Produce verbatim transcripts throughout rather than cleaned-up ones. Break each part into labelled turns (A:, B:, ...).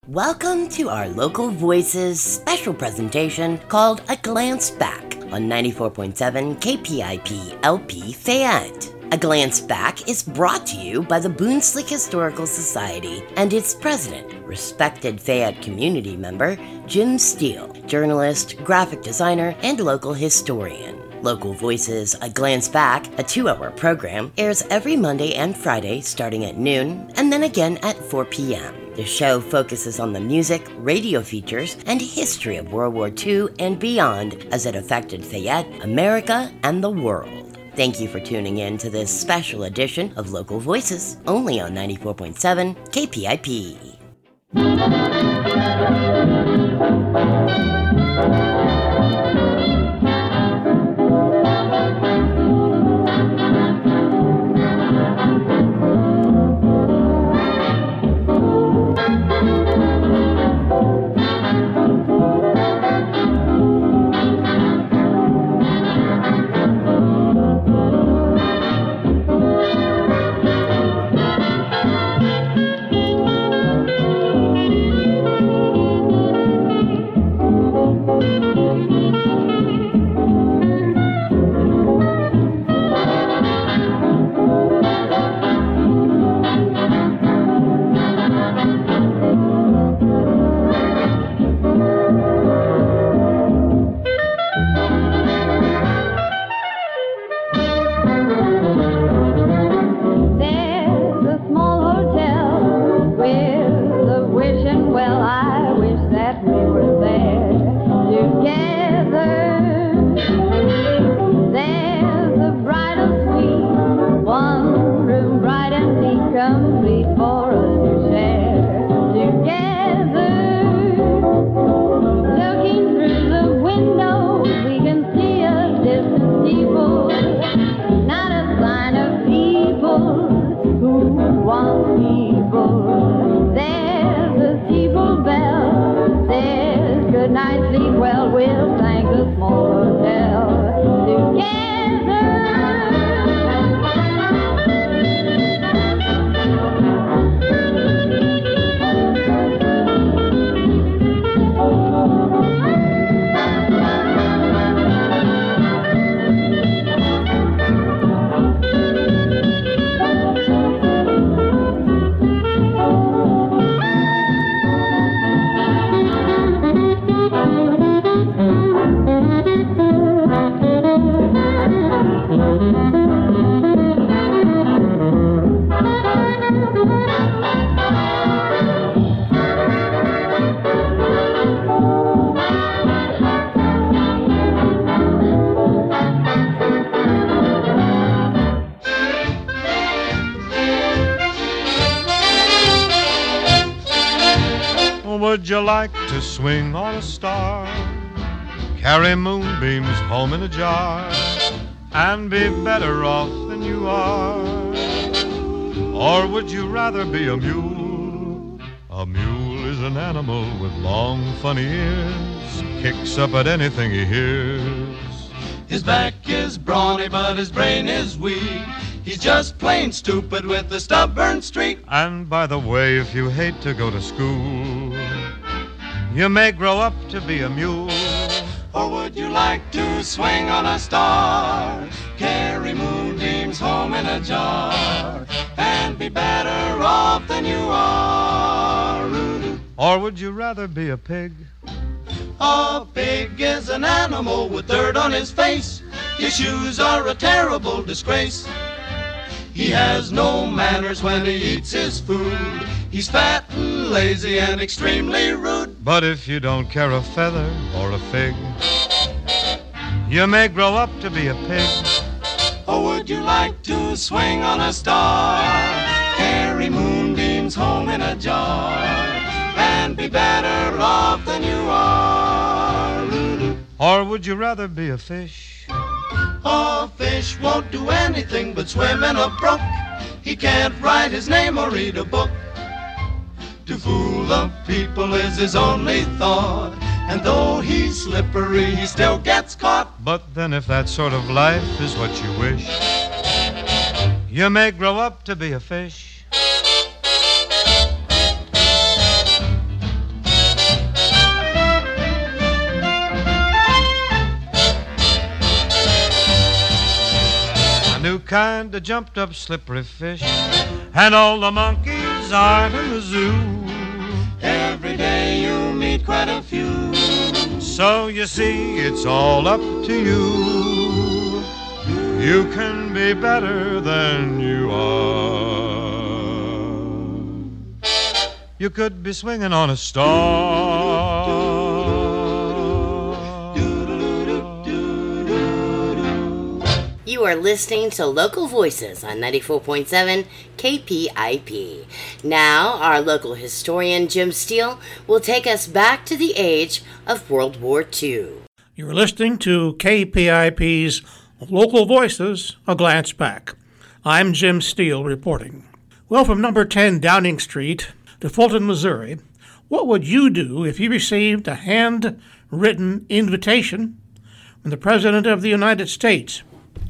A: Welcome to our Local Voices special presentation called A Glance Back on ninety-four point seven K P I P L P Fayette. A Glance Back is brought to you by the Boonslick Historical Society and its president, respected Fayette community member Jim Steele, journalist, graphic designer, and local historian. Local Voices A Glance Back, a two-hour program, airs every Monday and Friday starting at noon and then again at four p.m. The show focuses on the music, radio features, and history of World War Two and beyond as it affected Fayette, America, and the world. Thank you for tuning in to this special edition of Local Voices, only on ninety-four point seven K P I P.
B: Would you like to swing on a star, carry moonbeams home in a jar, and be better off than you are? Or would you rather be a mule? A mule is an animal with long, funny ears, kicks up at anything he hears.
C: His back is brawny, but his brain is weak. He's just plain stupid with a stubborn streak.
B: And by the way, if you hate to go to school, you may grow up to be a mule.
C: Or would you like to swing on a star, carry moonbeams home in a jar, and be better off than you are?
B: Or would you rather be a pig?
C: A pig is an animal with dirt on his face. His shoes are a terrible disgrace. He has no manners when he eats his food. He's fat and lazy and extremely rude.
B: But if you don't care a feather or a fig, you may grow up to be a pig.
C: Or would you like to swing on a star, carry moonbeams home in a jar, and be better off than you are?
B: Or would you rather be a fish?
C: A fish won't do anything but swim in a brook. He can't write his name or read a book. To fool the people is his only thought, and though he's slippery, he still gets caught.
B: But then if that sort of life is what you wish, you may grow up to be a fish. kind of jumped up slippery fish, and all the monkeys are in the zoo.
C: Every day you meet quite a few.
B: So you see, it's all up to you. You can be better than you are. You could be swinging on a star.
A: You are listening to Local Voices on ninety-four point seven K P I P. Now, our local historian Jim Steele will take us back to the age of World War Two.
D: You're listening to K P I P's Local Voices, A Glance Back. I'm Jim Steele reporting. Well, from number ten Downing Street to Fulton, Missouri, what would you do if you received a handwritten invitation from the President of the United States?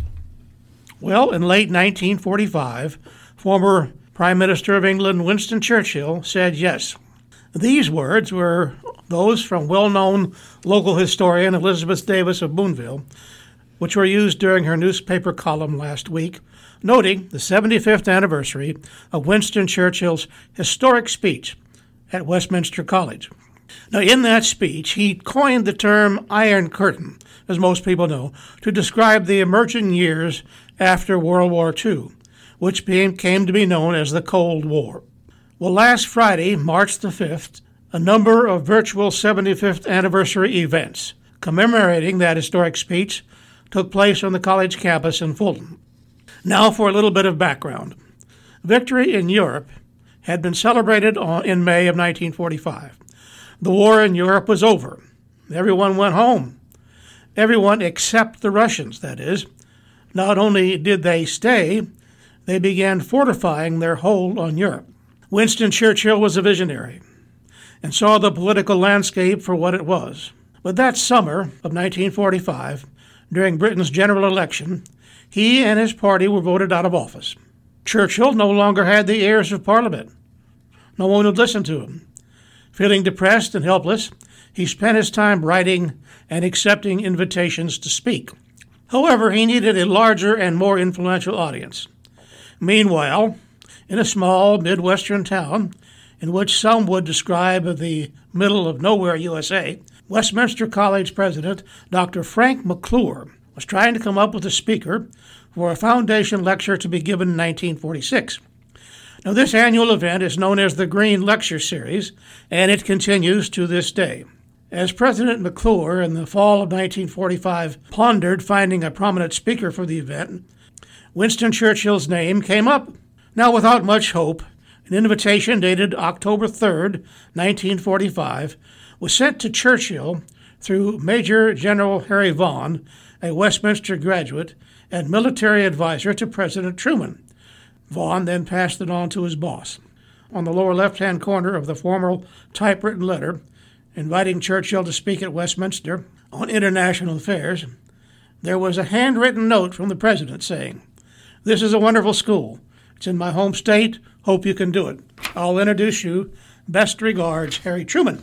D: Well, in late nineteen forty-five, former Prime Minister of England Winston Churchill said yes. These words were those from well-known local historian Elizabeth Davis of Boonville, which were used during her newspaper column last week, noting the seventy-fifth anniversary of Winston Churchill's historic speech at Westminster College. Now, in that speech, he coined the term Iron Curtain, as most people know, to describe the emerging years after World War Two, which became, came to be known as the Cold War. Well, last Friday, March the fifth, a number of virtual seventy-fifth anniversary events commemorating that historic speech took place on the college campus in Fulton. Now for a little bit of background. Victory in Europe had been celebrated on, in May of nineteen forty-five. The war in Europe was over. Everyone went home. Everyone except the Russians, that is. Not only did they stay, they began fortifying their hold on Europe. Winston Churchill was a visionary and saw the political landscape for what it was. But that summer of nineteen forty-five, during Britain's general election, he and his party were voted out of office. Churchill no longer had the ears of Parliament. No one would listen to him. Feeling depressed and helpless, he spent his time writing and accepting invitations to speak. However, he needed a larger and more influential audience. Meanwhile, in a small Midwestern town, in which some would describe as the middle of nowhere U S A, Westminster College president Doctor Frank McClure was trying to come up with a speaker for a foundation lecture to be given in nineteen forty-six. Now, this annual event is known as the Green Lecture Series, and it continues to this day. As President McClure in the fall of nineteen forty-five pondered finding a prominent speaker for the event, Winston Churchill's name came up. Now, without much hope, an invitation dated October third, nineteen forty-five, was sent to Churchill through Major General Harry Vaughan, a Westminster graduate and military advisor to President Truman. Vaughan then passed it on to his boss. On the lower left-hand corner of the formal typewritten letter inviting Churchill to speak at Westminster on international affairs, there was a handwritten note from the president saying, "This is a wonderful school. It's in my home state. Hope you can do it. I'll introduce you. Best regards, Harry Truman."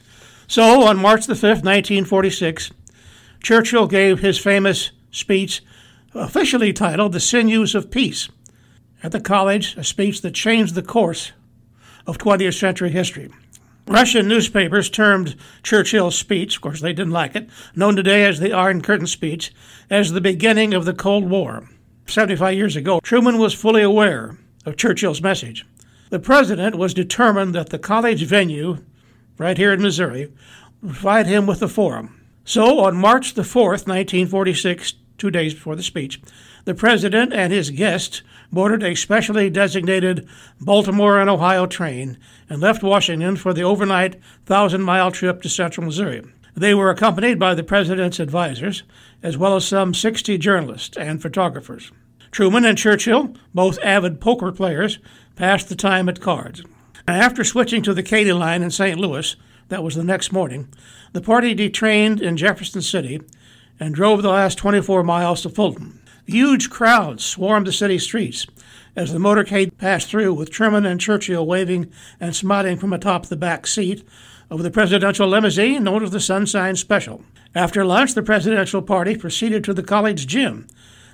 D: So, on March the fifth, nineteen forty-six, Churchill gave his famous speech, officially titled The Sinews of Peace, at the college, a speech that changed the course of twentieth century history. Russian newspapers termed Churchill's speech, of course they didn't like it, known today as the Iron Curtain speech, as the beginning of the Cold War. seventy-five years ago, Truman was fully aware of Churchill's message. The president was determined that the college venue, right here in Missouri, would provide him with a forum. So on March the fourth, nineteen forty-six, two days before the speech, the president and his guests boarded a specially designated Baltimore and Ohio train and left Washington for the overnight thousand-mile trip to central Missouri. They were accompanied by the president's advisors, as well as some sixty journalists and photographers. Truman and Churchill, both avid poker players, passed the time at cards. After switching to the Katy line in Saint Louis, that was the next morning, the party detrained in Jefferson City and drove the last twenty-four miles to Fulton. Huge crowds swarmed the city streets as the motorcade passed through, with Truman and Churchill waving and smiling from atop the back seat of the presidential limousine known as the Sunshine Special. After lunch, the presidential party proceeded to the college gym,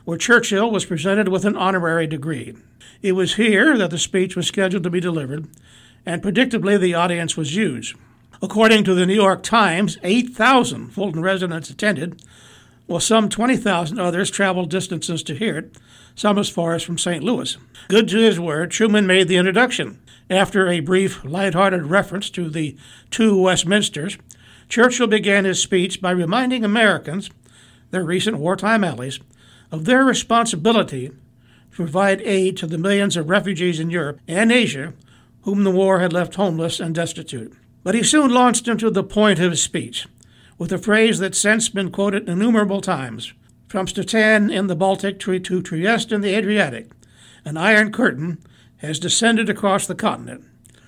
D: where Churchill was presented with an honorary degree. It was here that the speech was scheduled to be delivered, and predictably the audience was huge. According to the New York Times, eight thousand Fulton residents attended, while some twenty thousand others traveled distances to hear it, some as far as from Saint Louis. Good to his word, Truman made the introduction. After a brief, light-hearted reference to the two Westminsters, Churchill began his speech by reminding Americans, their recent wartime allies, of their responsibility to provide aid to the millions of refugees in Europe and Asia whom the war had left homeless and destitute. But he soon launched into the point of his speech, with a phrase that's since been quoted innumerable times. From Stettin in the Baltic to Trieste in the Adriatic, an iron curtain has descended across the continent.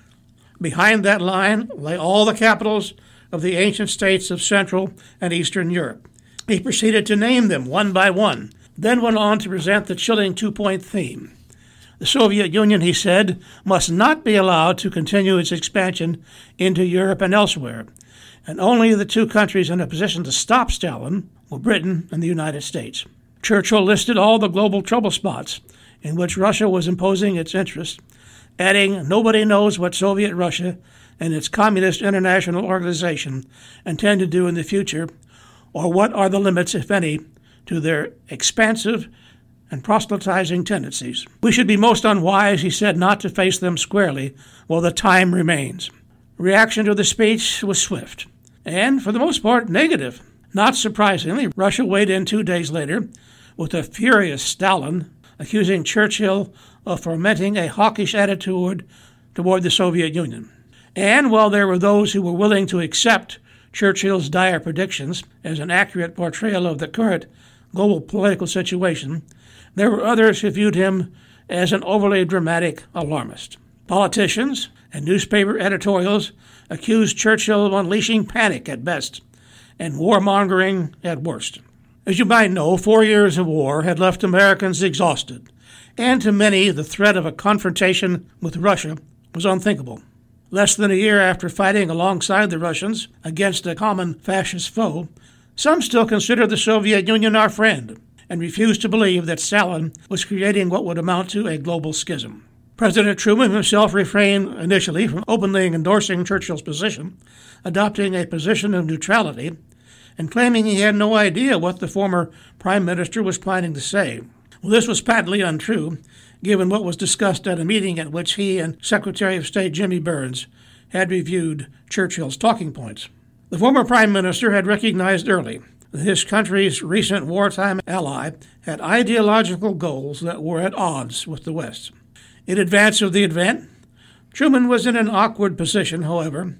D: Behind that line lay all the capitals of the ancient states of Central and Eastern Europe. He proceeded to name them one by one, then went on to present the chilling two-point theme. The Soviet Union, he said, must not be allowed to continue its expansion into Europe and elsewhere, and only the two countries in a position to stop Stalin were Britain and the United States. Churchill listed all the global trouble spots in which Russia was imposing its interests, adding, nobody knows what Soviet Russia and its Communist International Organization intend to do in the future, or what are the limits, if any, to their expansive and proselytizing tendencies. We should be most unwise, he said, not to face them squarely while the time remains. Reaction to the speech was swift, and, for the most part, negative. Not surprisingly, Russia weighed in two days later with a furious Stalin, accusing Churchill of fomenting a hawkish attitude toward the Soviet Union. And while there were those who were willing to accept Churchill's dire predictions as an accurate portrayal of the current global political situation, there were others who viewed him as an overly dramatic alarmist. Politicians and newspaper editorials accused Churchill of unleashing panic at best and warmongering at worst. As you might know, four years of war had left Americans exhausted, and to many the threat of a confrontation with Russia was unthinkable. Less than a year after fighting alongside the Russians against a common fascist foe, some still considered the Soviet Union our friend and refused to believe that Stalin was creating what would amount to a global schism. President Truman himself refrained initially from openly endorsing Churchill's position, adopting a position of neutrality, and claiming he had no idea what the former prime minister was planning to say. Well, this was patently untrue, given what was discussed at a meeting at which he and Secretary of State Jimmy Burns had reviewed Churchill's talking points. The former prime minister had recognized early that his country's recent wartime ally had ideological goals that were at odds with the West. In advance of the event, Truman was in an awkward position, however,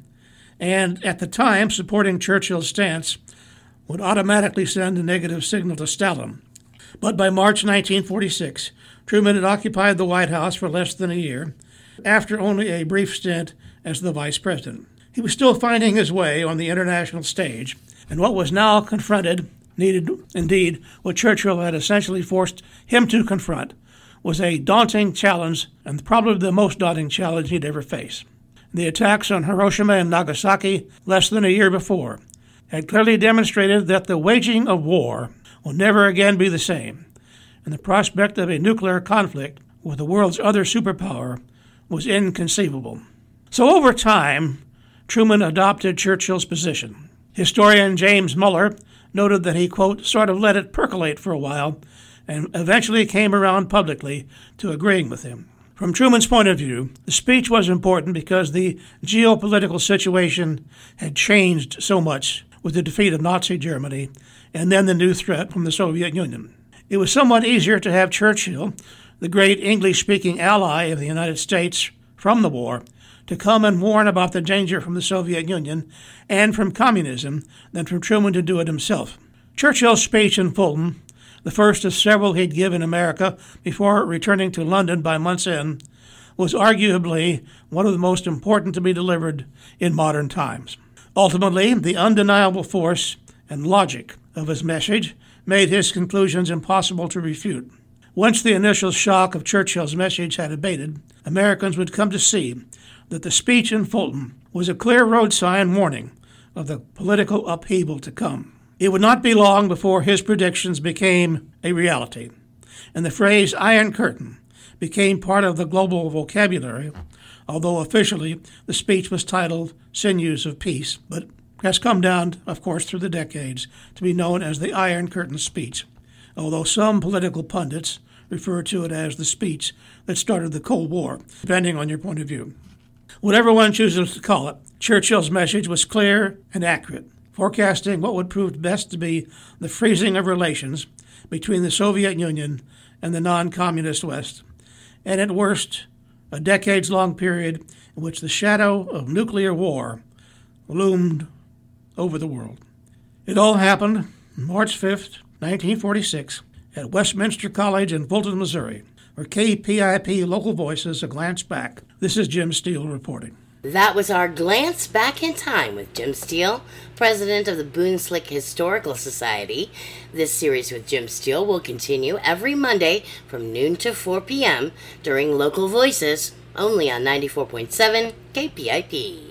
D: and at the time supporting Churchill's stance would automatically send a negative signal to Stalin. But by March nineteen forty-six, Truman had occupied the White House for less than a year, after only a brief stint as the vice president. He was still finding his way on the international stage, and what was now confronted needed, indeed, what Churchill had essentially forced him to confront, was a daunting challenge, and probably the most daunting challenge he'd ever face. The attacks on Hiroshima and Nagasaki less than a year before had clearly demonstrated that the waging of war will never again be the same, and the prospect of a nuclear conflict with the world's other superpower was inconceivable. So over time, Truman adopted Churchill's position. Historian James Muller noted that he, quote, sort of let it percolate for a while and eventually came around publicly to agreeing with him. From Truman's point of view, the speech was important because the geopolitical situation had changed so much with the defeat of Nazi Germany and then the new threat from the Soviet Union. It was somewhat easier to have Churchill, the great English-speaking ally of the United States from the war, to come and warn about the danger from the Soviet Union and from communism than for Truman to do it himself. Churchill's speech in Fulton, the first of several he'd given America before returning to London by month's end, was arguably one of the most important to be delivered in modern times. Ultimately, the undeniable force and logic of his message made his conclusions impossible to refute. Once the initial shock of Churchill's message had abated, Americans would come to see that the speech in Fulton was a clear road sign warning of the political upheaval to come. It would not be long before his predictions became a reality. and the phrase Iron Curtain became part of the global vocabulary, although officially the speech was titled Sinews of Peace, but has come down, of course, through the decades to be known as the Iron Curtain speech, although some political pundits refer to it as the speech that started the Cold War, depending on your point of view. Whatever one chooses to call it, Churchill's message was clear and accurate, forecasting what would prove best to be the freezing of relations between the Soviet Union and the non-communist West, and at worst, a decades-long period in which the shadow of nuclear war loomed over the world. It all happened March fifth, nineteen forty-six, at Westminster College in Fulton, Missouri, where K P I P Local Voices A Glance Back. This is Jim Steele reporting.
A: That was our Glance Back in Time with Jim Steele, president of the Boone Slick Historical Society. This series with Jim Steele will continue every Monday from noon to four p.m. during Local Voices, only on ninety-four point seven K P I P.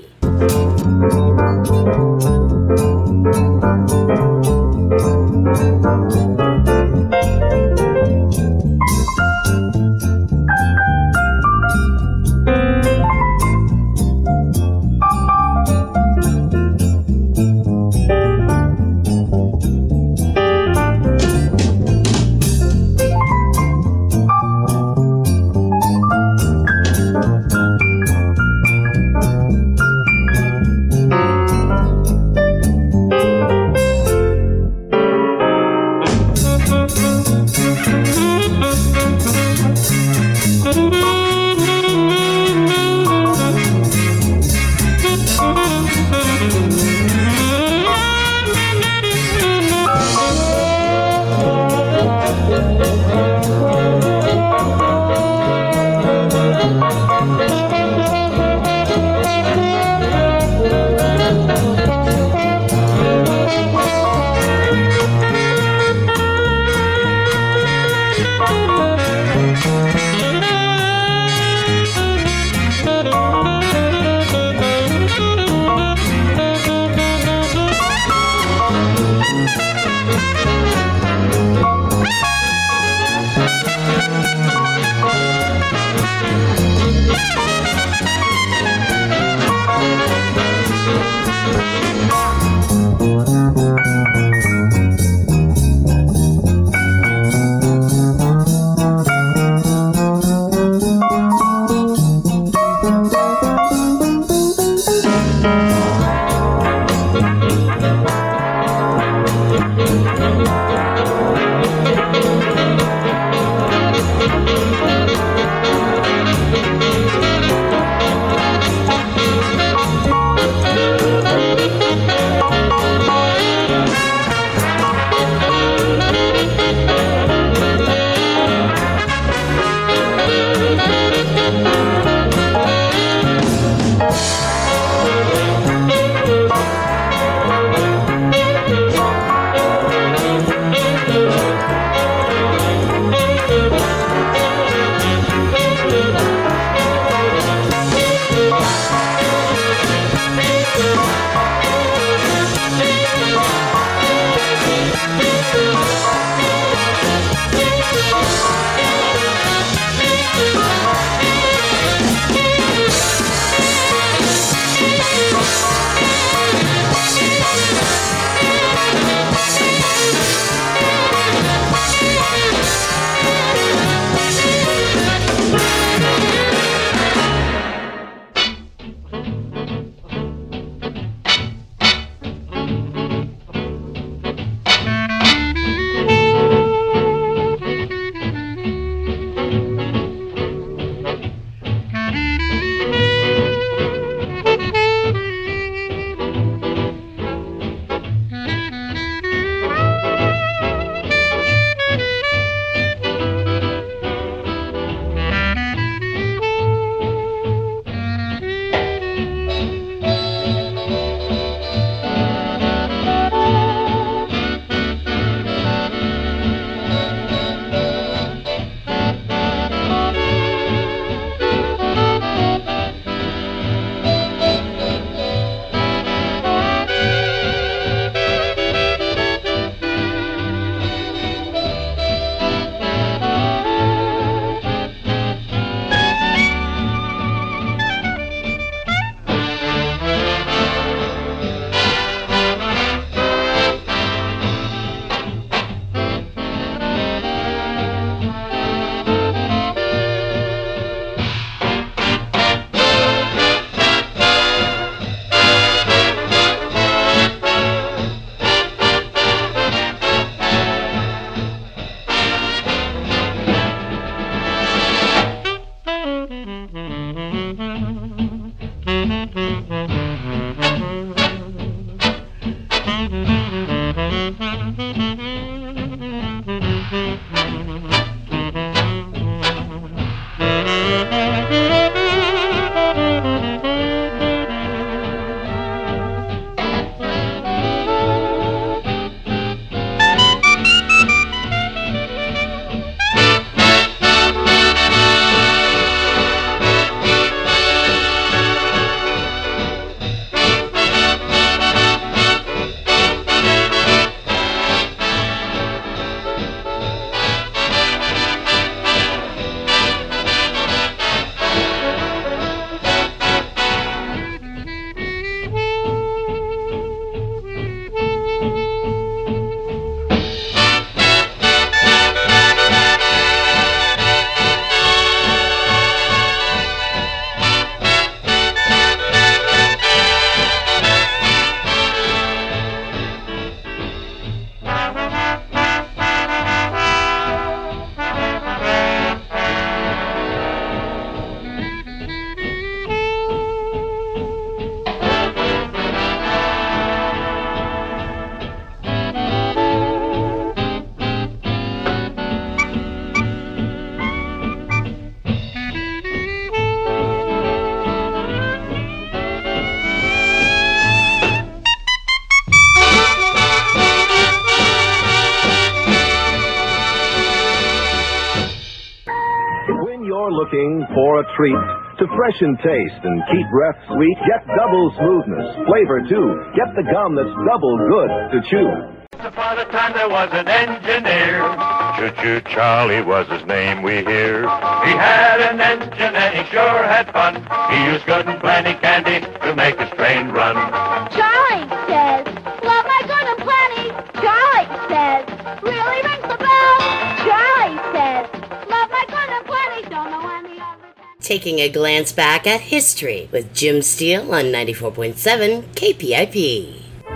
E: cooking for a treat. To freshen taste and keep breath sweet, get double smoothness, flavor too. Get the gum that's double good to chew.
F: Once upon a time there was an engineer. Choo-choo Charlie was his name, we hear. He had an engine and he sure had fun. He used good and plenty candy to make his train run.
G: Charlie says, love my good and plenty. Charlie says, really rings the bell. Charlie says, love my good and plenty. Don't know any other.
A: Taking a glance back at history with Jim Steele on ninety-four point seven K P I P.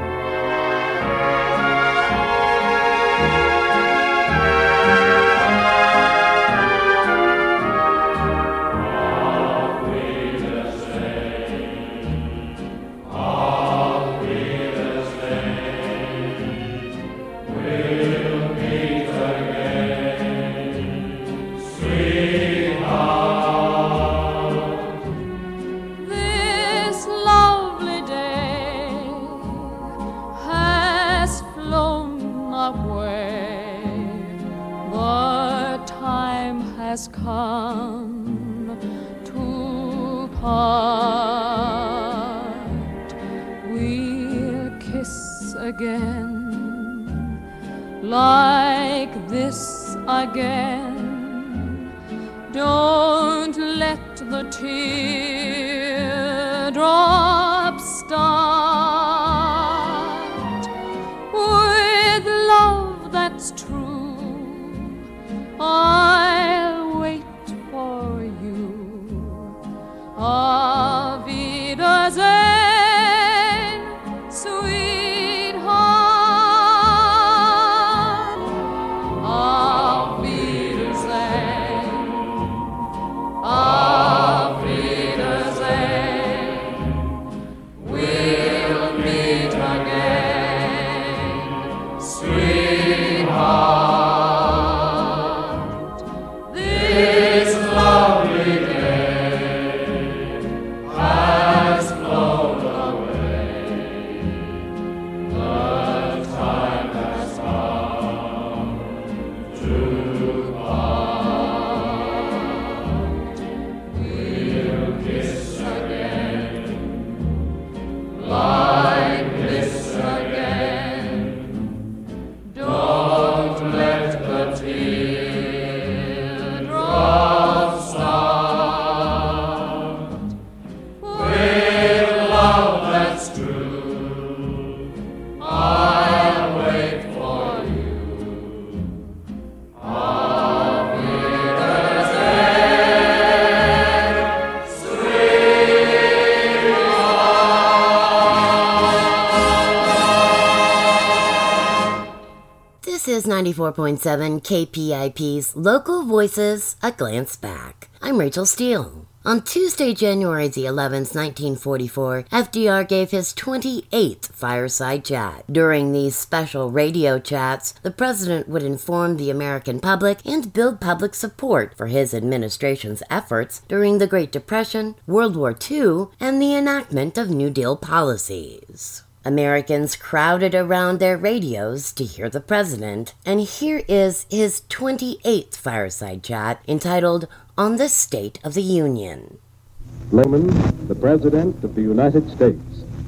H: Come to part, we'll kiss again, like this again. Don't let the teardrops start. With love that's true, I'll wait for you. Auf Wiedersehen, sweetheart. Auf Wiedersehen. Auf Wiedersehen. We'll meet again, sweetheart.
A: ninety-four point seven K P I P's Local Voices, A Glance Back. I'm Rachel Steele. On Tuesday, January the eleventh, nineteen forty-four, F D R gave his twenty-eighth fireside chat. During these special radio chats, the president would inform the American public and build public support for his administration's efforts during the Great Depression, World War Two, and the enactment of New Deal policies. Americans crowded around their radios to hear the president, and here is his twenty-eighth fireside chat entitled On the State of the Union.
I: Truman, the President of the United States.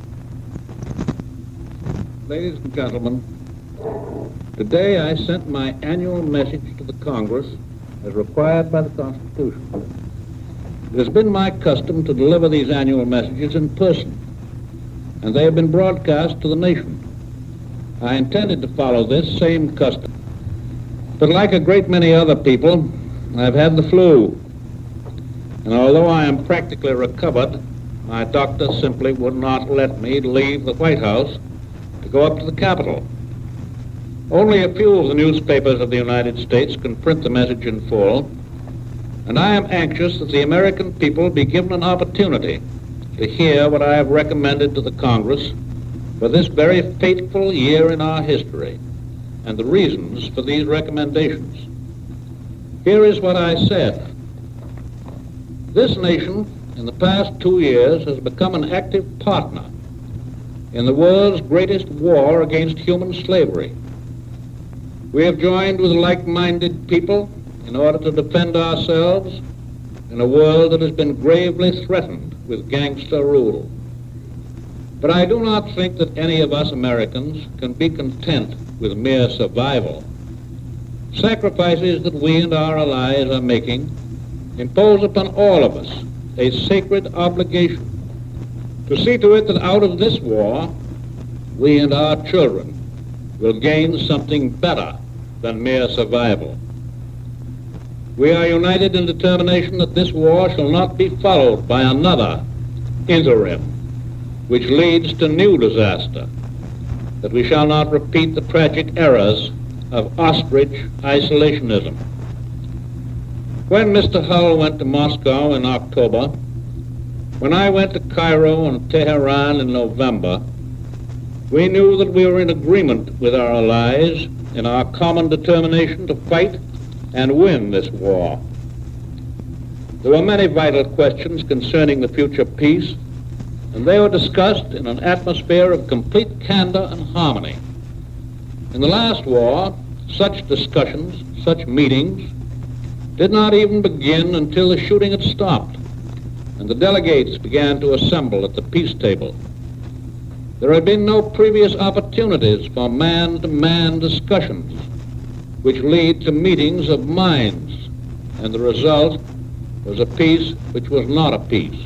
J: Ladies and gentlemen, today I sent my annual message to the Congress as required by the Constitution. It has been my custom to deliver these annual messages in person, and they have been broadcast to the nation. I intended to follow this same custom, but like a great many other people, I've had the flu, and although I am practically recovered, my doctor simply would not let me leave the White House to go up to the Capitol. Only a few of the newspapers of the United States can print the message in full, and I am anxious that the American people be given an opportunity to hear what I have recommended to the Congress for this very fateful year in our history, and the reasons for these recommendations. Here is what I said. This nation, in the past two years, has become an active partner in the world's greatest war against human slavery. We have joined with like-minded people in order to defend ourselves in a world that has been gravely threatened with gangster rule. But I do not think that any of us Americans can be content with mere survival. Sacrifices that we and our allies are making impose upon all of us a sacred obligation to see to it that out of this war, we and our children will gain something better than mere survival. We are united in determination that this war shall not be followed by another interim, which leads to new disaster, that we shall not repeat the tragic errors of ostrich isolationism. When Mister Hull went to Moscow in October, when I went to Cairo and Tehran in November, we knew that we were in agreement with our allies in our common determination to fight and win this war. There were many vital questions concerning the future peace, and they were discussed in an atmosphere of complete candor and harmony. In the last war, such discussions, such meetings, did not even begin until the shooting had stopped and the delegates began to assemble at the peace table. There had been no previous opportunities for man-to-man discussions which lead to meetings of minds, and the result was a peace which was not a peace.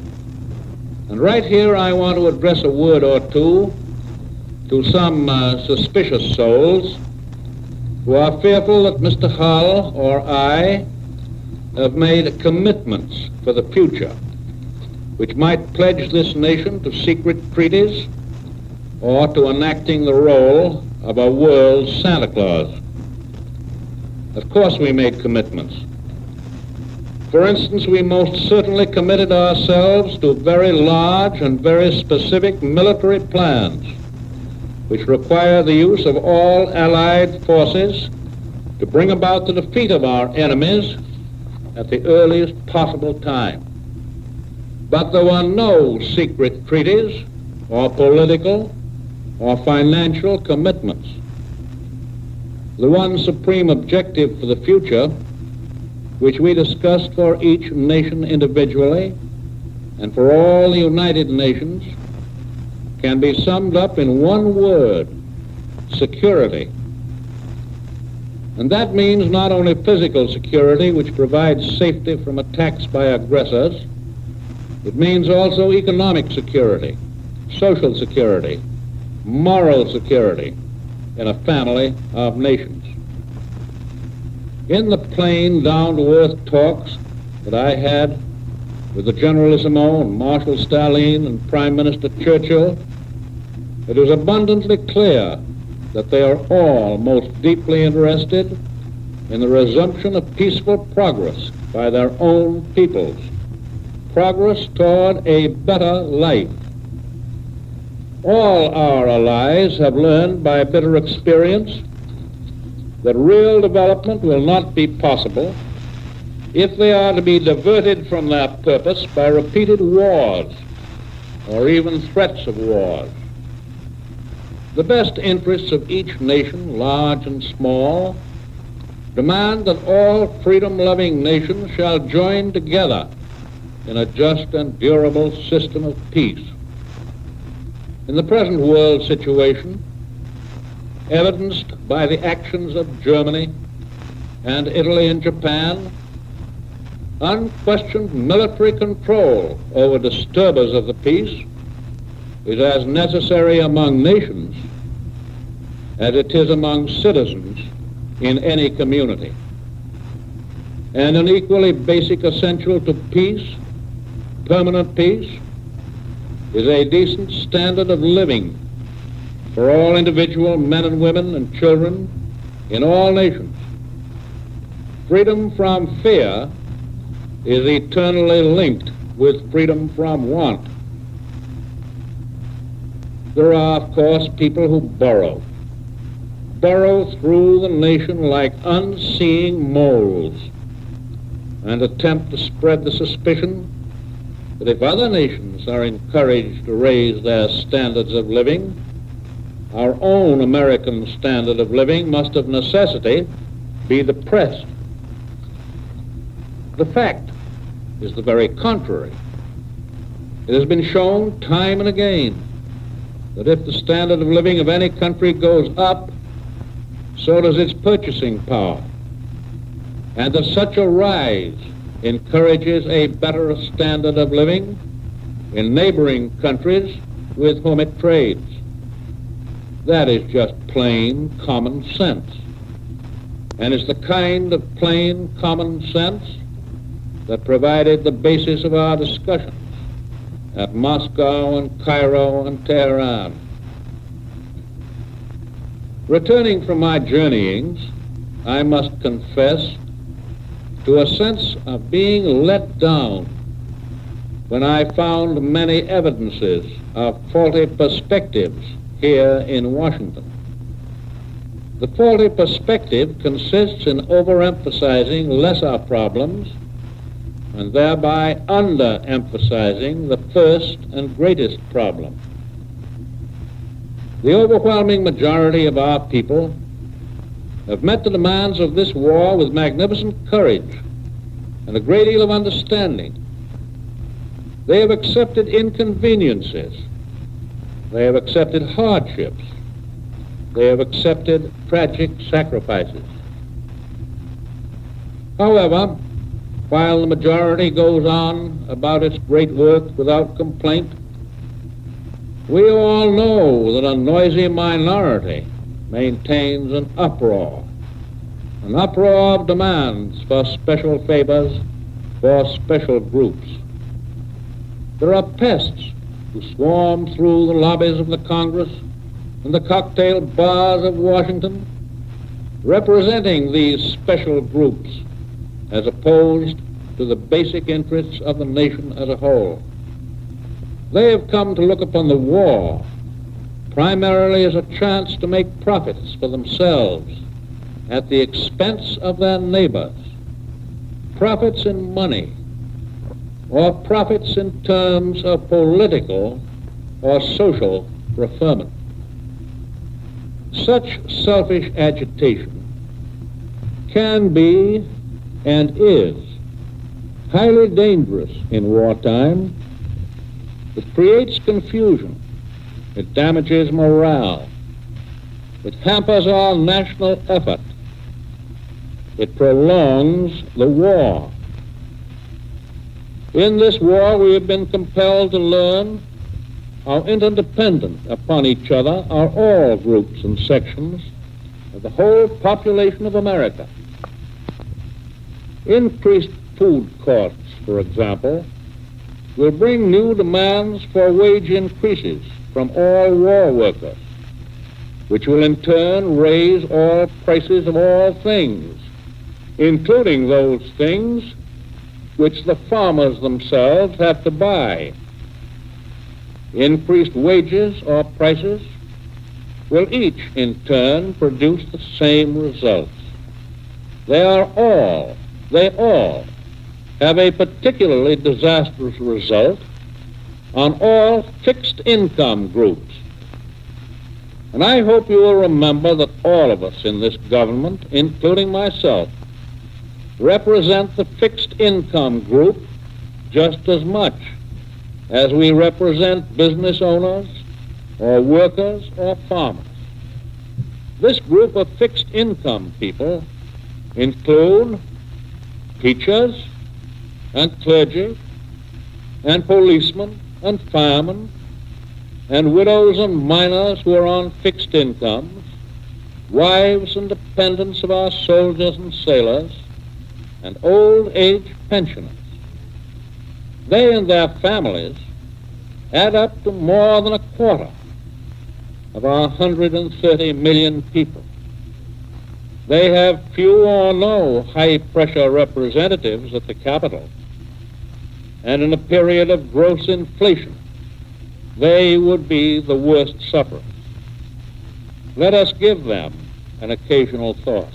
J: And right here I want to address a word or two to some uh, suspicious souls who are fearful that Mister Hull or I have made commitments for the future which might pledge this nation to secret treaties or to enacting the role of a world Santa Claus. Of course we made commitments. For instance, we most certainly committed ourselves to very large and very specific military plans which require the use of all Allied forces to bring about the defeat of our enemies at the earliest possible time. But there were no secret treaties or political or financial commitments. The one supreme objective for the future, which we discussed for each nation individually and for all the United Nations, can be summed up in one word: security. And that means not only physical security, which provides safety from attacks by aggressors, it means also economic security, social security, moral security in a family of nations. In the plain, down-to-earth talks that I had with the Generalissimo and Marshal Stalin and Prime Minister Churchill, it is abundantly clear that they are all most deeply interested in the resumption of peaceful progress by their own peoples, progress toward a better life. All our allies have learned by bitter experience that real development will not be possible if they are to be diverted from their purpose by repeated wars or even threats of wars. The best interests of each nation, large and small, demand that all freedom-loving nations shall join together in a just and durable system of peace. In the present world situation, evidenced by the actions of Germany and Italy and Japan, unquestioned military control over disturbers of the peace is as necessary among nations as it is among citizens in any community. And an equally basic essential to peace, permanent peace, is a decent standard of living for all individual men and women and children in all nations. Freedom from fear is eternally linked with freedom from want. There are, of course, people who burrow, burrow through the nation like unseeing moles and attempt to spread the suspicion that if other nations are encouraged to raise their standards of living, our own American standard of living must of necessity be depressed. The fact is the very contrary. It has been shown time and again that if the standard of living of any country goes up, so does its purchasing power, and that such a rise encourages a better standard of living in neighboring countries with whom it trades. That is just plain common sense, and is the kind of plain common sense that provided the basis of our discussions at Moscow and Cairo and Tehran. Returning from my journeyings, I must confess to a sense of being let down when I found many evidences of faulty perspectives here in Washington. The faulty perspective consists in overemphasizing lesser problems and thereby underemphasizing the first and greatest problem. The overwhelming majority of our people have met the demands of this war with magnificent courage and a great deal of understanding. They have accepted inconveniences. They have accepted hardships. They have accepted tragic sacrifices. However, while the majority goes on about its great work without complaint, we all know that a noisy minority maintains an uproar, an uproar of demands for special favors for special groups. There are pests who swarm through the lobbies of the Congress and the cocktail bars of Washington, representing these special groups as opposed to the basic interests of the nation as a whole. They have come to look upon the war primarily as a chance to make profits for themselves at the expense of their neighbors, profits in money, or profits in terms of political or social preferment. Such selfish agitation can be and is highly dangerous in wartime. It creates confusion. It damages morale. It hampers our national effort. It prolongs the war. In this war, we have been compelled to learn how interdependent upon each other are all groups and sections of the whole population of America. Increased food costs, for example, will bring new demands for wage increases from all war workers, which will in turn raise all prices of all things, including those things which the farmers themselves have to buy. Increased wages or prices will each in turn produce the same results. They are all, they all have a particularly disastrous result on all fixed income groups. And I hope you will remember that all of us in this government, including myself, represent the fixed income group just as much as we represent business owners or workers or farmers. This group of fixed income people include teachers and clergy and policemen and firemen and widows and minors who are on fixed incomes, wives and dependents of our soldiers and sailors, and old age pensioners. They and their families add up to more than a quarter of our one hundred thirty million people. They have few or no high-pressure representatives at the Capitol, and in a period of gross inflation, they would be the worst sufferers. Let us give them an occasional thought.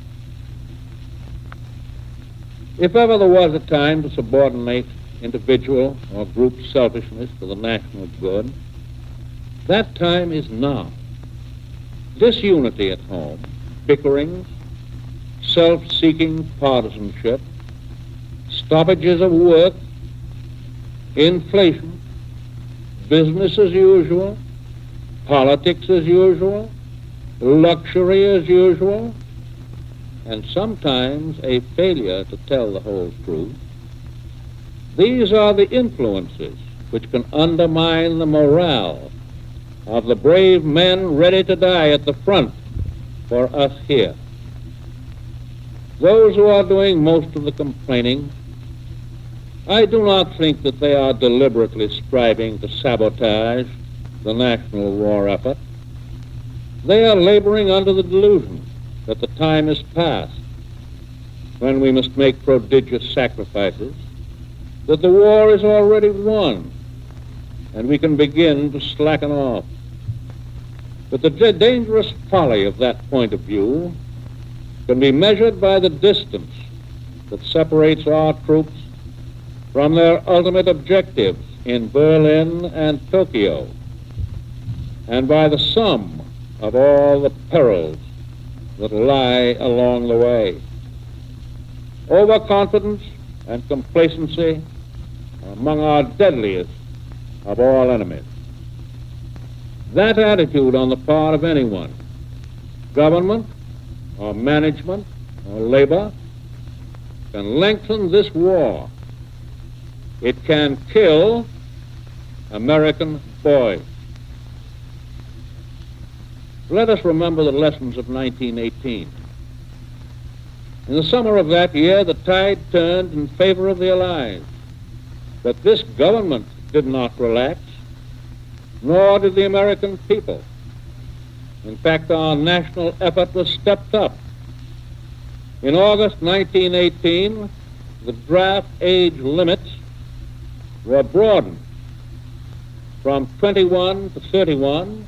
J: If ever there was a time to subordinate individual or group selfishness to the national good, that time is now. Disunity at home, bickerings, self-seeking partisanship, stoppages of work, inflation, business as usual, politics as usual, luxury as usual, and sometimes a failure to tell the whole truth. These are the influences which can undermine the morale of the brave men ready to die at the front for us here. Those who are doing most of the complaining, I do not think that they are deliberately striving to sabotage the national war effort. They are laboring under the delusion that the time is past when we must make prodigious sacrifices, that the war is already won, and we can begin to slacken off. But the d- dangerous folly of that point of view can be measured by the distance that separates our troops from their ultimate objectives in Berlin and Tokyo, and by the sum of all the perils that lie along the way. Overconfidence and complacency are among our deadliest of all enemies. That attitude on the part of anyone, government or management or labor, can lengthen this war. It can kill American boys. Let us remember the lessons of nineteen eighteen. In the summer of that year, the tide turned in favor of the Allies. But this government did not relax, nor did the American people. In fact, our national effort was stepped up. In August nineteen eighteen, the draft age limits were broadened from twenty-one to thirty-one,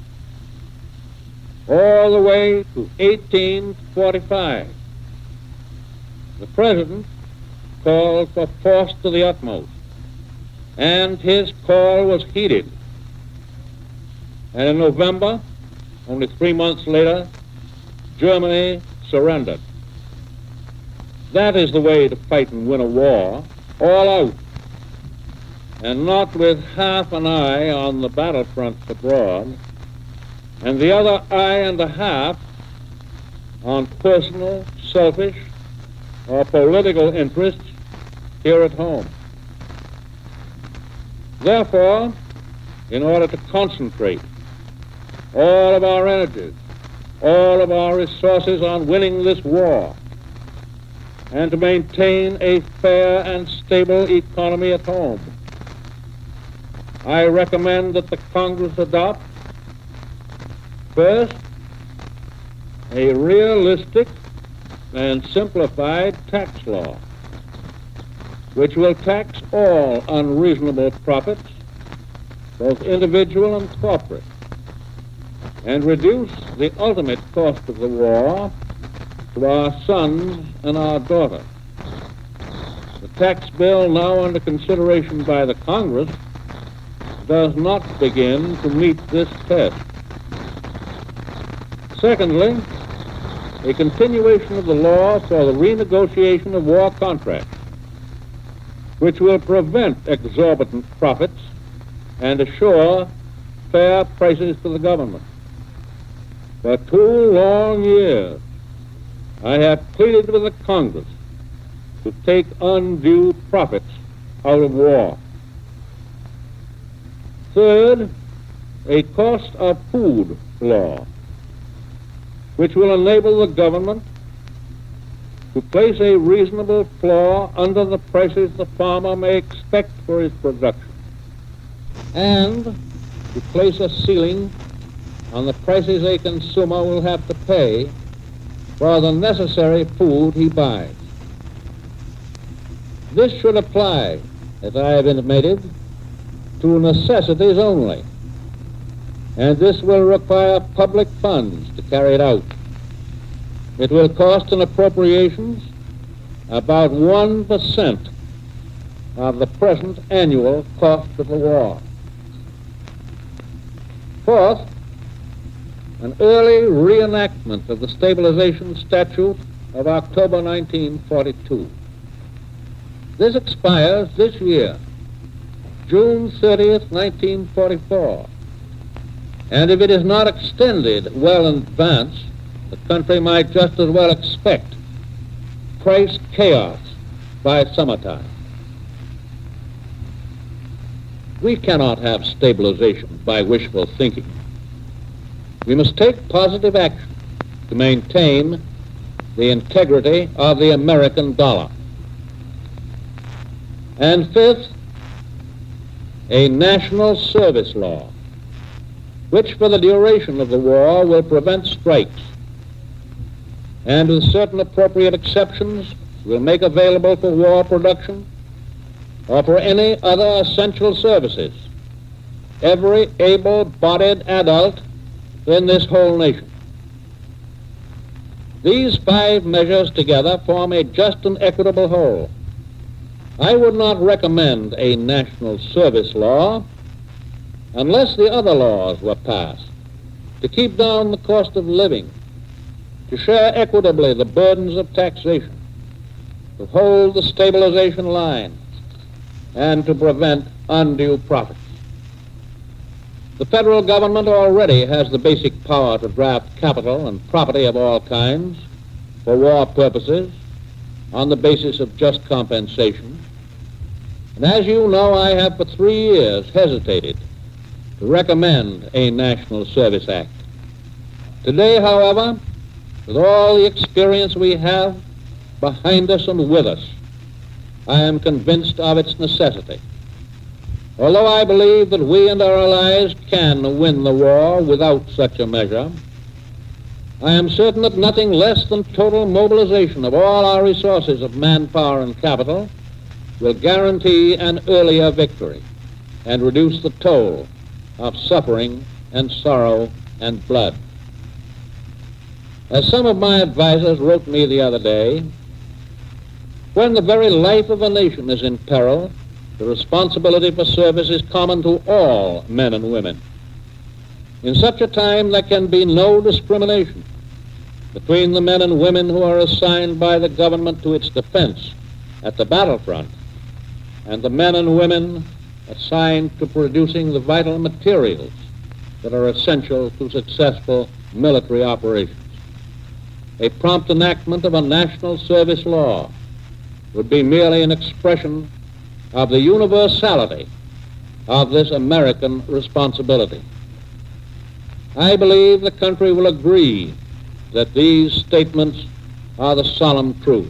J: all the way to eighteen to forty-five. The President called for force to the utmost, and his call was heeded. And in November, only three months later, Germany surrendered. That is the way to fight and win a war, all out, and not with half an eye on the battlefronts abroad, and the other eye and a half on personal, selfish, or political interests here at home. Therefore, in order to concentrate all of our energies, all of our resources on winning this war, and to maintain a fair and stable economy at home, I recommend that the Congress adopt, first, a realistic and simplified tax law, which will tax all unreasonable profits, both individual and corporate, and reduce the ultimate cost of the war to our sons and our daughters. The tax bill now under consideration by the Congress does not begin to meet this test. Secondly, a continuation of the law for the renegotiation of war contracts, which will prevent exorbitant profits and assure fair prices to the government. For two long years, I have pleaded with the Congress to take undue profits out of war. Third, a cost of food law, which will enable the government to place a reasonable floor under the prices the farmer may expect for his production, and to place a ceiling on the prices a consumer will have to pay for the necessary food he buys. This should apply, as I have intimated, to necessities only, and this will require public funds to carry it out. It will cost in appropriations about one percent of the present annual cost of the war. Fourth, an early reenactment of the Stabilization Statute of October nineteen forty-two. This expires this year, June thirtieth, nineteen forty-four. And if it is not extended well in advance, the country might just as well expect price chaos by summertime. We cannot have stabilization by wishful thinking. We must take positive action to maintain the integrity of the American dollar. And fifth, a national service law, which for the duration of the war will prevent strikes, and with certain appropriate exceptions will make available for war production or for any other essential services every able-bodied adult in this whole nation. These five measures together form a just and equitable whole. I would not recommend a national service law unless the other laws were passed to keep down the cost of living, to share equitably the burdens of taxation, to hold the stabilization line, and to prevent undue profits. The federal government already has the basic power to draft capital and property of all kinds for war purposes on the basis of just compensation. And as you know, I have for three years hesitated to recommend a National Service Act. Today, however, with all the experience we have behind us and with us, I am convinced of its necessity. Although I believe that we and our allies can win the war without such a measure, I am certain that nothing less than total mobilization of all our resources of manpower and capital will guarantee an earlier victory and reduce the toll of suffering and sorrow and blood. As some of my advisers wrote me the other day, when the very life of a nation is in peril, the responsibility for service is common to all men and women. In such a time, there can be no discrimination between the men and women who are assigned by the government to its defense at the battlefront and the men and women assigned to producing the vital materials that are essential to successful military operations. A prompt enactment of a national service law would be merely an expression of the universality of this American responsibility. I believe the country will agree that these statements are the solemn truth.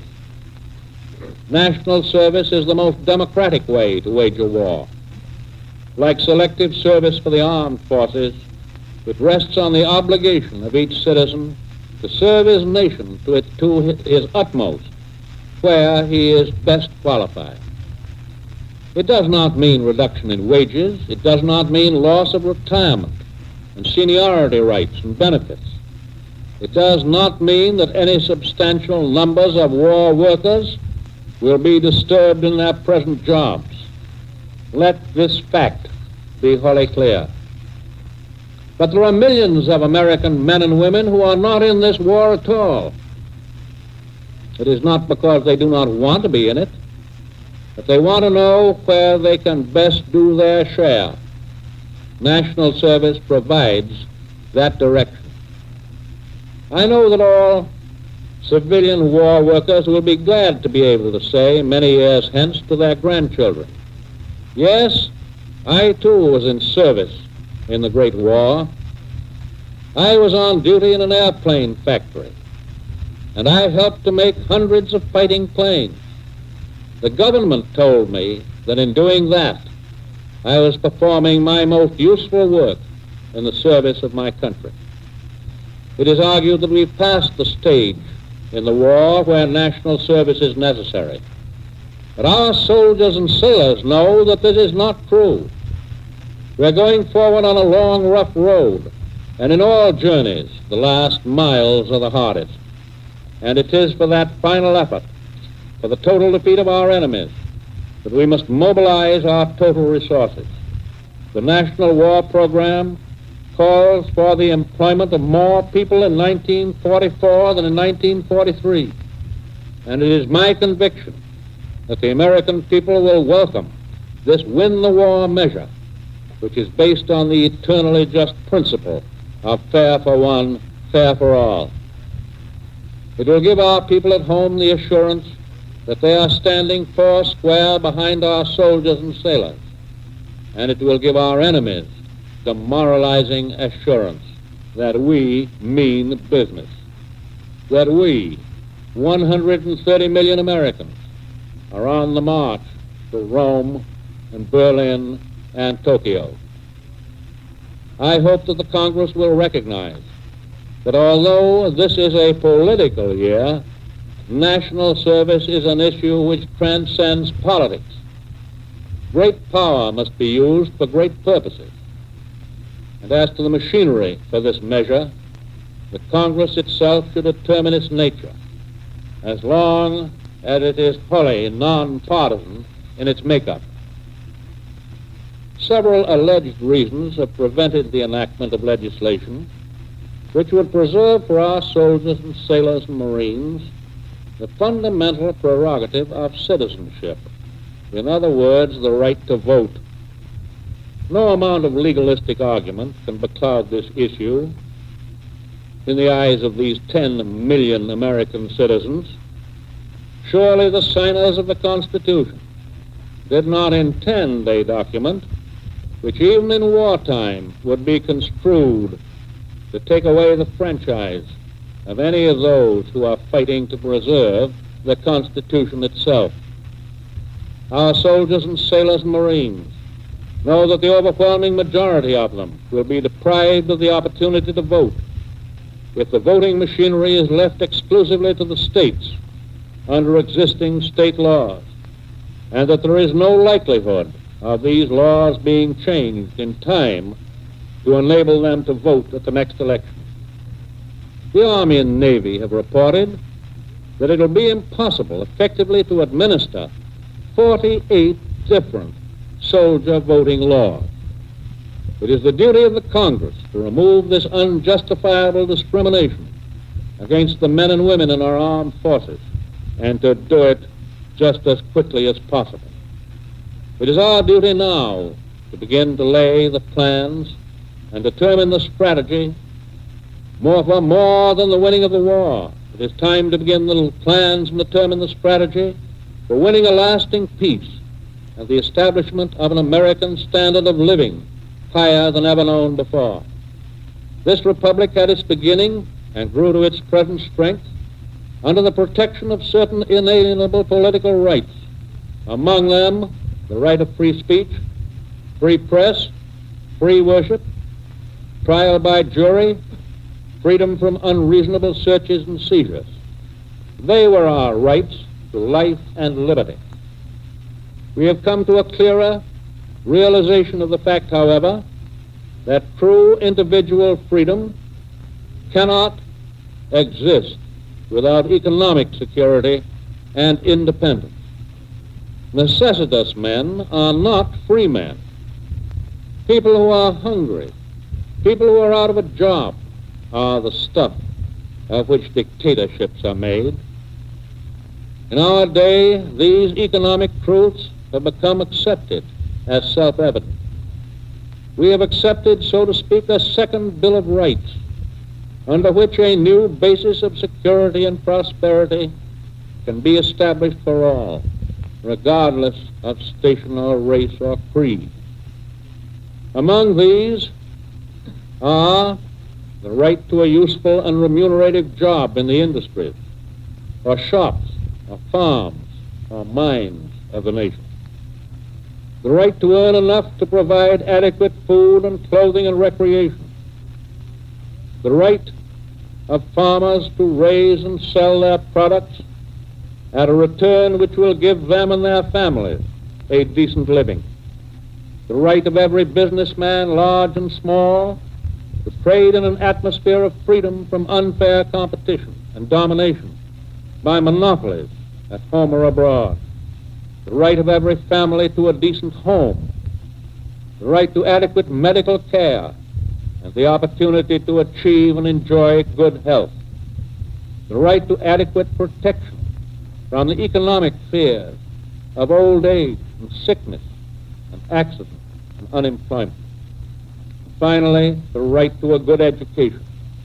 J: National service is the most democratic way to wage a war. Like selective service for the armed forces, it rests on the obligation of each citizen to serve his nation to, it, to his utmost where he is best qualified. It does not mean reduction in wages. It does not mean loss of retirement and seniority rights and benefits. It does not mean that any substantial numbers of war workers will be disturbed in their present jobs. Let this fact be wholly clear. But there are millions of American men and women who are not in this war at all. It is not because they do not want to be in it, but they want to know where they can best do their share. National service provides that direction. I know that all civilian war workers will be glad to be able to say many years hence to their grandchildren, yes, I too was in service in the Great War. I was on duty in an airplane factory, and I helped to make hundreds of fighting planes. The government told me that in doing that, I was performing my most useful work in the service of my country. It is argued that we've passed the stage in the war where national service is necessary. But our soldiers and sailors know that this is not true. We're going forward on a long, rough road, and in all journeys, the last miles are the hardest. And it is for that final effort, for the total defeat of our enemies, that we must mobilize our total resources. The National War Program calls for the employment of more people in nineteen forty-four than in nineteen forty-three. And it is my conviction that the American people will welcome this win-the-war measure, which is based on the eternally just principle of fair for one, fair for all. It will give our people at home the assurance that they are standing four square behind our soldiers and sailors, and it will give our enemies the moralizing assurance that we mean business, that we, one hundred thirty million Americans, are on the march to Rome and Berlin and Tokyo. I hope that the Congress will recognize that although this is a political year, national service is an issue which transcends politics. Great power must be used for great purposes. And as to the machinery for this measure, the Congress itself should determine its nature, as long as it is wholly non-partisan in its makeup. Several alleged reasons have prevented the enactment of legislation which would preserve for our soldiers and sailors and Marines the fundamental prerogative of citizenship. In other words, the right to vote. No amount of legalistic argument can becloud this issue in the eyes of these ten million American citizens. Surely the signers of the Constitution did not intend a document which even in wartime would be construed to take away the franchise of any of those who are fighting to preserve the Constitution itself. Our soldiers and sailors and Marines know that the overwhelming majority of them will be deprived of the opportunity to vote if the voting machinery is left exclusively to the states under existing state laws, and that there is no likelihood of these laws being changed in time to enable them to vote at the next election. The Army and Navy have reported that it will be impossible effectively to administer forty-eight different soldier voting laws. It is the duty of the Congress to remove this unjustifiable discrimination against the men and women in our armed forces, and to do it just as quickly as possible. It is our duty now to begin to lay the plans and determine the strategy more for more than the winning of the war. It is time to begin the plans and determine the strategy for winning a lasting peace and the establishment of an American standard of living higher than ever known before. This republic had its beginning and grew to its present strength under the protection of certain inalienable political rights, among them the right of free speech, free press, free worship, trial by jury, freedom from unreasonable searches and seizures. They were our rights to life and liberty. We have come to a clearer realization of the fact, however, that true individual freedom cannot exist without economic security and independence. Necessitous men are not free men. People who are hungry, people who are out of a job, are the stuff of which dictatorships are made. In our day, these economic truths have become accepted as self-evident. We have accepted, so to speak, a second Bill of Rights, under which a new basis of security and prosperity can be established for all, regardless of station or race or creed. Among these are the right to a useful and remunerative job in the industries, or shops, or farms, or mines of the nation. The right to earn enough to provide adequate food and clothing and recreation. The right of farmers to raise and sell their products at a return which will give them and their families a decent living. The right of every businessman, large and small, to trade in an atmosphere of freedom from unfair competition and domination by monopolies at home or abroad. The right of every family to a decent home. The right to adequate medical care and the opportunity to achieve and enjoy good health. The right to adequate protection from the economic fears of old age and sickness and accident and unemployment. Finally, the right to a good education.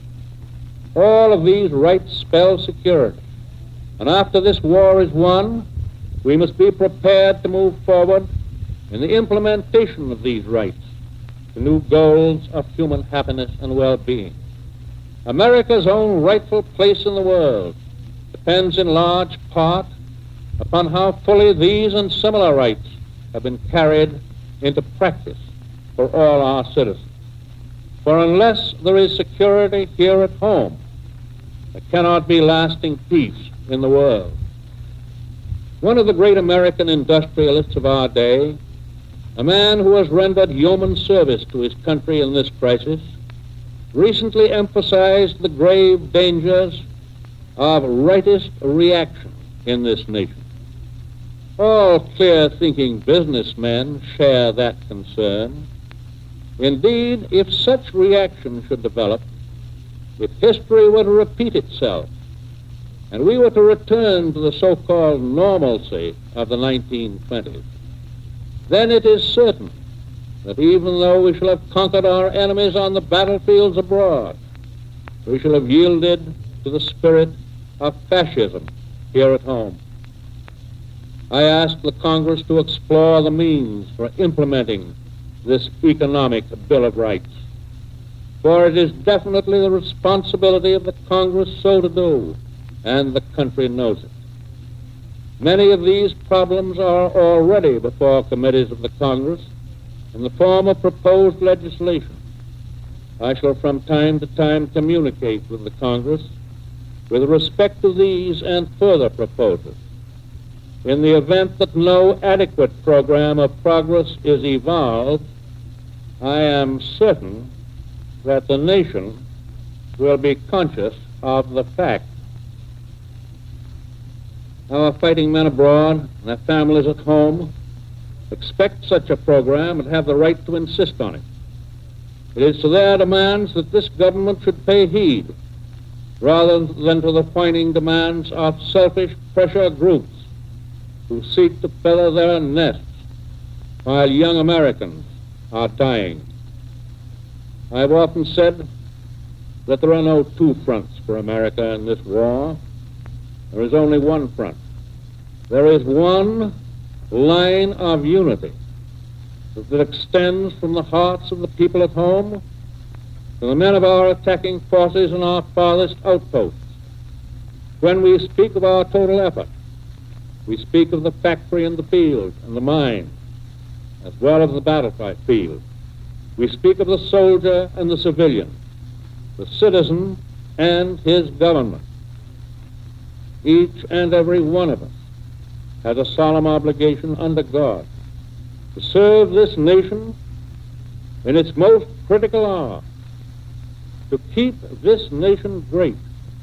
J: All of these rights spell security. And after this war is won, we must be prepared to move forward in the implementation of these rights to new goals of human happiness and well-being. America's own rightful place in the world depends in large part upon how fully these and similar rights have been carried into practice for all our citizens. For unless there is security here at home, there cannot be lasting peace in the world. One of the great American industrialists of our day, a man who has rendered yeoman service to his country in this crisis, recently emphasized the grave dangers of rightist reaction in this nation. All clear-thinking businessmen share that concern. Indeed, if such reaction should develop, if history were to repeat itself, and we were to return to the so-called normalcy of the nineteen twenties, then it is certain that even though we shall have conquered our enemies on the battlefields abroad, we shall have yielded to the spirit of fascism here at home. I ask the Congress to explore the means for implementing this economic Bill of Rights, for it is definitely the responsibility of the Congress so to do, and the country knows it. Many of these problems are already before committees of the Congress in the form of proposed legislation. I shall from time to time communicate with the Congress with respect to these and further proposals. In the event that no adequate program of progress is evolved, I am certain that the nation will be conscious of the fact. Our fighting men abroad and their families at home expect such a program and have the right to insist on it. It is to their demands that this government should pay heed, rather than to the whining demands of selfish pressure groups who seek to feather their nests while young Americans are dying. I have often said that there are no two fronts for America in this war. There is only one front. There is one line of unity that extends from the hearts of the people at home to the men of our attacking forces and our farthest outposts. When we speak of our total effort, we speak of the factory and the field and the mine, as well as the battlefield. We speak of the soldier and the civilian, the citizen and his government. Each and every one of us has a solemn obligation under God to serve this nation in its most critical hour, to keep this nation great,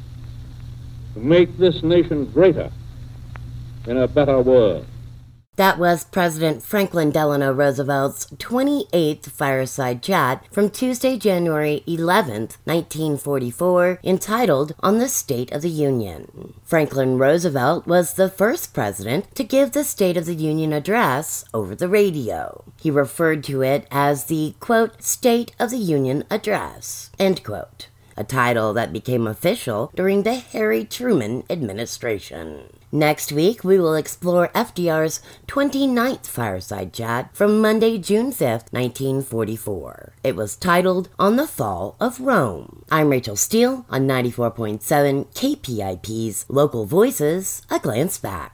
J: to make this nation greater in a better world.
A: That was President Franklin Delano Roosevelt's twenty-eighth Fireside Chat from Tuesday, January eleventh, nineteen forty-four, entitled On the State of the Union. Franklin Roosevelt was the first president to give the State of the Union address over the radio. He referred to it as the, quote, State of the Union Address, end quote, a title that became official during the Harry Truman administration. Next week, we will explore F D R's twenty-ninth Fireside Chat from Monday, June fifth, nineteen forty-four. It was titled On the Fall of Rome. I'm Rachel Steele on ninety-four point seven K P I P's Local Voices, A Glance Back.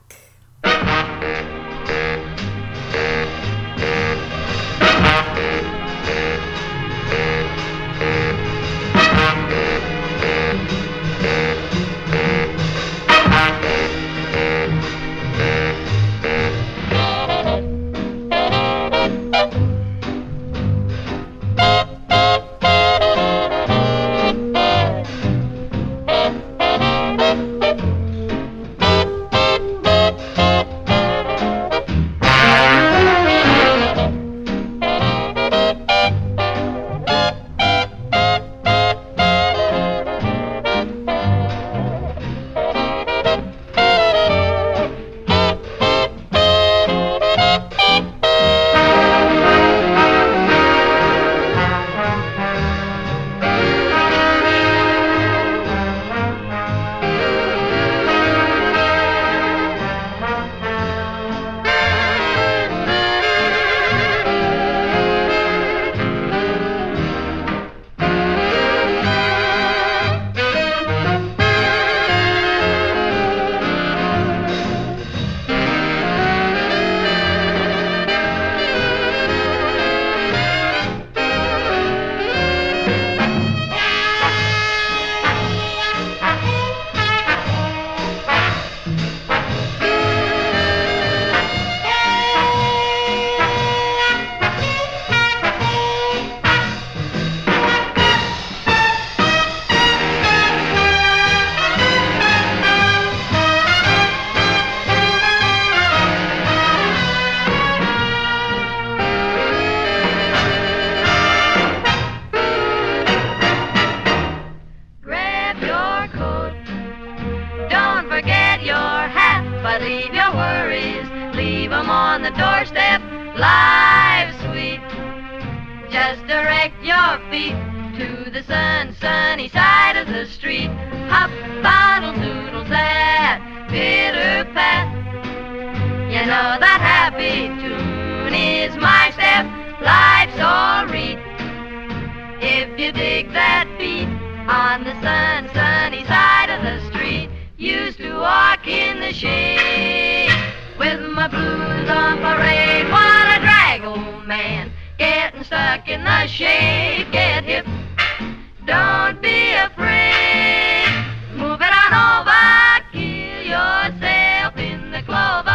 K: doorstep, life's sweet. Just direct your feet to the sun, sunny side of the street. Hop, bottle, doodles, that pitter-pat. You know that happy tune is my step, life's all read. If you dig that beat on the sun, sunny side of the street, used to walk in the shade with my blues on parade. What a drag, old man, getting stuck in the shade. Get hip, don't be afraid. Move it on over, kill yourself in the clover.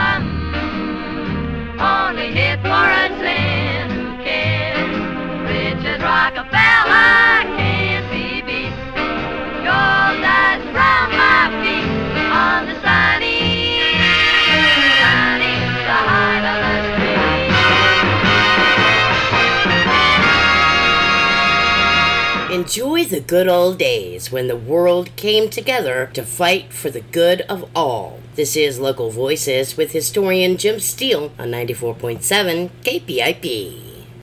K: Mm, only hit for a cent, who cares? Richard Rockefeller can't be beat. Gold dust round my feet on the sunny, sunny side of the street.
A: Enjoy the good old days when the world came together to fight for the good of all. This is Local Voices with historian Jim Steele on ninety-four point seven K P I P.